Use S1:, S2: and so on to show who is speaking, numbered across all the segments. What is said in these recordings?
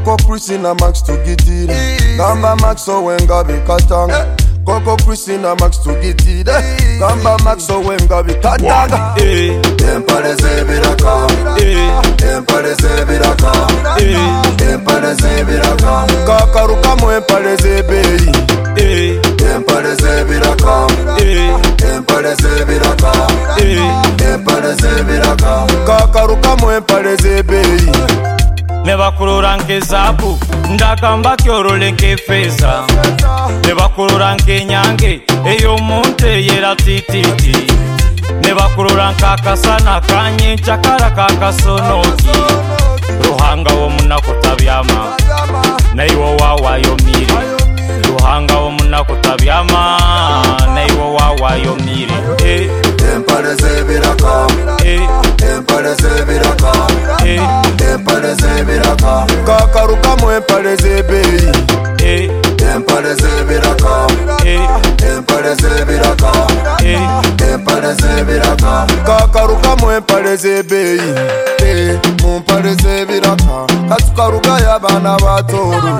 S1: Coco Christina Max to get it. Gamba Max so when Gabi Katanga. Coco Christina Max to get it. Gamba Max so when Gabi Katanga.
S2: Empaleze biraka. Empaleze biraka. Empaleze biraka.
S1: Kakaruka mo empaleze bei.
S2: Empaleze biraka. Empaleze biraka. Empaleze biraka.
S1: Kakaruka mo empaleze bei.
S3: Nebakurura nke zabu ndagamba kyorole nke feza. Nebakurura nke nyange eyo munte yera tititi. Nebakurura nkakasana kanye chakara kakasonoki. Ruhanga wo munakutabyama naiwo wawayo mire. Ruhanga wo munakutabyama naiwo wawayo mire.
S2: Empaleze biraka. Empaleze biraka. Empaleze biraka.
S1: Kakaruka mo empaleze bei.
S2: Empaleze biraka. Empaleze biraka. Empaleze biraka.
S1: Kakaruka mo empaleze bei. Mo empaleze biraka. Katukaruka ya bana batoro.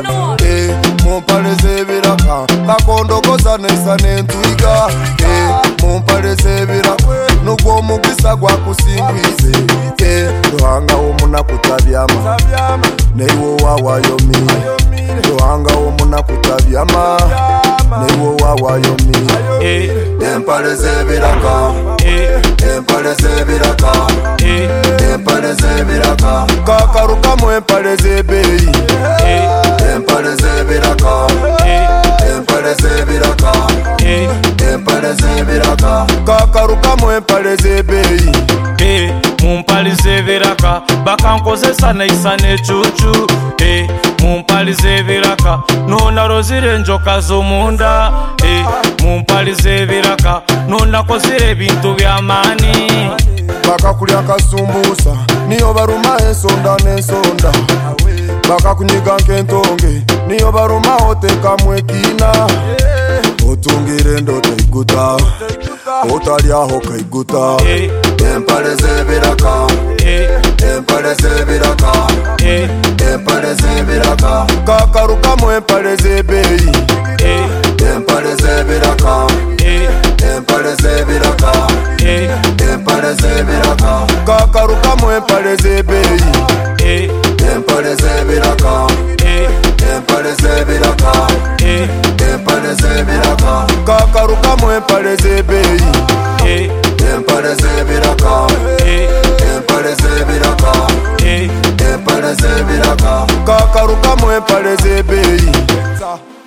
S1: Mo empaleze biraka. Kakondo koza nesa nentuiga. Mo empaleze biraka. Nugwo mugisa gwa kusingwize. Ruhanga wo munakutabyama naiwo wawayo mire. Ruhanga wo munakutabyama naiwo wawayo mire.
S2: Empaleze biraka. Empaleze biraka. Empaleze biraka.
S1: Kakaruka mo empaleze bei.
S2: Empaleze biraka. Empaleze biraka. Empaleze biraka.
S1: Kakaruka mo empaleze bei.
S3: Mumpalize viraka bakankozesa naisa nechuchu. Mumpalize viraka nona rozire njoka zomunda. Mumpalize viraka nona kozire bintu byamani.
S1: Bakakulya kasumbusa niyo baruma ensonda n'ensonda. Bakakunyiga nkentonge niyo baruma oteka mwekina. Otungire ndoto iguta otalyaho kaiguta.
S2: Empaleze biraka. Empaleze biraka. Empaleze biraka.
S1: Kakaruka mo empaleze bei.
S2: Empaleze biraka. Empaleze biraka. Empaleze biraka.
S1: Kakaruka mo empaleze bei.
S2: Empaleze biraka. Empaleze biraka. Empaleze biraka.
S1: Kakaruka mo empaleze bei.
S2: Empaleze biraka. Empaleze biraka. Empaleze biraka.
S1: Kakaruka mo empaleze bei.